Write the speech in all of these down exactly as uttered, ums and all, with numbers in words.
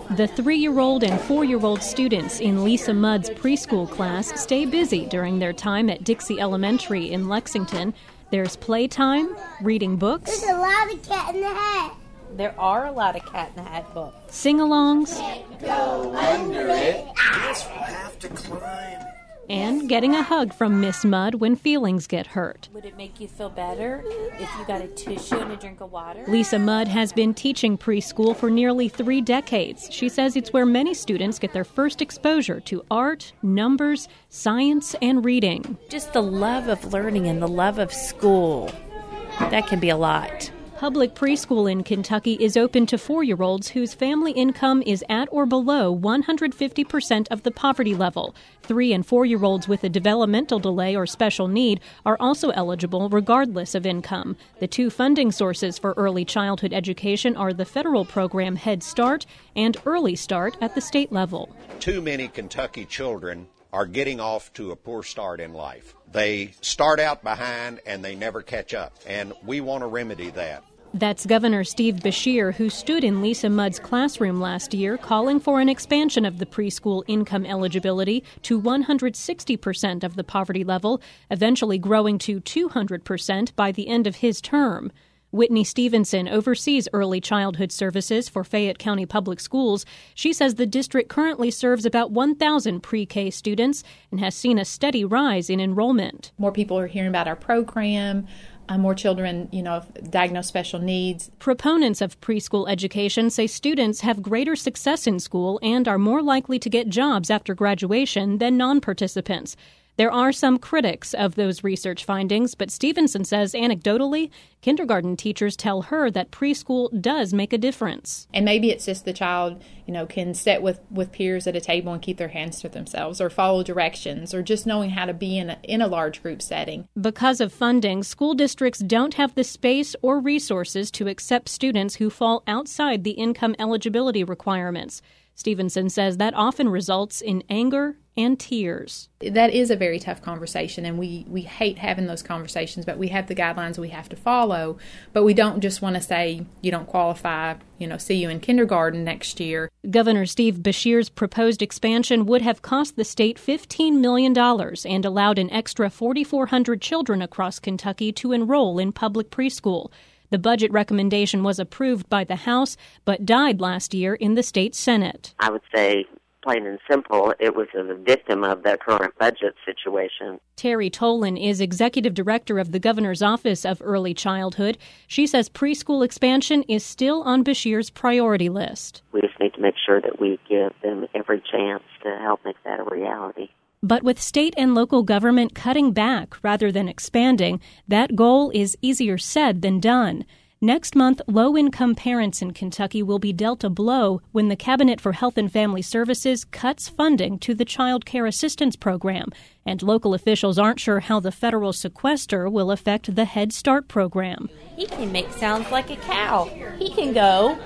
The three-year-old and four-year-old students in Lisa Mudd's preschool class stay busy during their time at Dixie Elementary in Lexington. There's playtime, reading books. There's a lot of Cat in the Hat. There are a lot of Cat in the Hat books. Sing-alongs. Go under it. Yes, we'll have to climb. And getting a hug from Miss Mudd when feelings get hurt. Would it make you feel better if you got a tissue and a drink of water? Lisa Mudd has been teaching preschool for nearly three decades. She says it's where many students get their first exposure to art, numbers, science, and reading. Just the love of learning and the love of school. That can be a lot. Public preschool in Kentucky is open to four-year-olds whose family income is at or below one hundred fifty percent of the poverty level. Three- and four-year-olds with a developmental delay or special need are also eligible regardless of income. The two funding sources for early childhood education are the federal program Head Start and Early Start at the state level. Too many Kentucky children are getting off to a poor start in life. They start out behind and they never catch up, and we want to remedy that. That's Governor Steve Beshear, who stood in Lisa Mudd's classroom last year calling for an expansion of the preschool income eligibility to one hundred sixty percent of the poverty level, eventually growing to two hundred percent by the end of his term. Whitney Stevenson oversees early childhood services for Fayette County Public Schools. She says the district currently serves about one thousand pre-K students and has seen a steady rise in enrollment. More people are hearing about our program. Uh, more children, you know, diagnosed special needs. Proponents of preschool education say students have greater success in school and are more likely to get jobs after graduation than non-participants. There are some critics of those research findings, but Stevenson says anecdotally, kindergarten teachers tell her that preschool does make a difference. And maybe it's just the child, you know, can sit with, with peers at a table and keep their hands to themselves or follow directions or just knowing how to be in a, in a large group setting. Because of funding, school districts don't have the space or resources to accept students who fall outside the income eligibility requirements. Stevenson says that often results in anger and tears. That is a very tough conversation, and we, we hate having those conversations, but we have the guidelines we have to follow. But we don't just want to say, you don't qualify, you know, see you in kindergarten next year. Governor Steve Beshear's proposed expansion would have cost the state fifteen million dollars and allowed an extra four thousand four hundred children across Kentucky to enroll in public preschool. The budget recommendation was approved by the House, but died last year in the state Senate. I would say, plain and simple, it was a victim of the current budget situation. Terry Tolan is executive director of the governor's office of early childhood. She says preschool expansion is still on Beshear's priority list. We just need to make sure that we give them every chance to help make that a reality. But with state and local government cutting back rather than expanding, that goal is easier said than done. Next month, low-income parents in Kentucky will be dealt a blow when the Cabinet for Health and Family Services cuts funding to the Child Care Assistance Program, and local officials aren't sure how the federal sequester will affect the Head Start program. He can make sounds like a cow. He can go.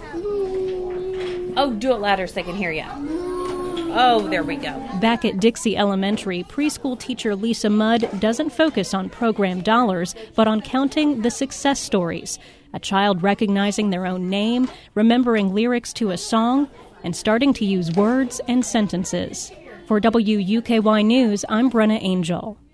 Oh, do it louder so I can hear you. Oh, there we go. Back at Dixie Elementary, preschool teacher Lisa Mudd doesn't focus on program dollars, but on counting the success stories. A child recognizing their own name, remembering lyrics to a song, and starting to use words and sentences. For W U K Y News, I'm Brenna Angel.